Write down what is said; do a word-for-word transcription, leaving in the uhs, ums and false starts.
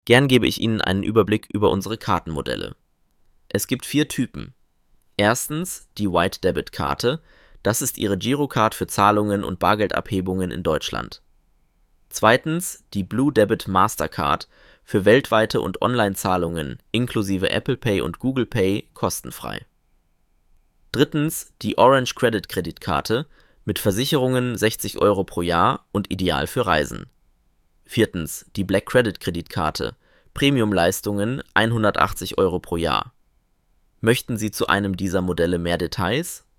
Gern gebe ich Ihnen einen Überblick über unsere Kartenmodelle. Es gibt vier Typen. Erstens die White Debit Karte, das ist Ihre Girocard für Zahlungen und Bargeldabhebungen in Deutschland. Zweitens die Blue Debit Mastercard für weltweite und Online-Zahlungen inklusive Apple Pay und Google Pay kostenfrei. Drittens die Orange Credit Kreditkarte mit Versicherungen sechzig Euro pro Jahr und ideal für Reisen. Viertens die Black Credit Kreditkarte, Premium-Leistungen hundertachtzig Euro pro Jahr. Möchten Sie zu einem dieser Modelle mehr Details?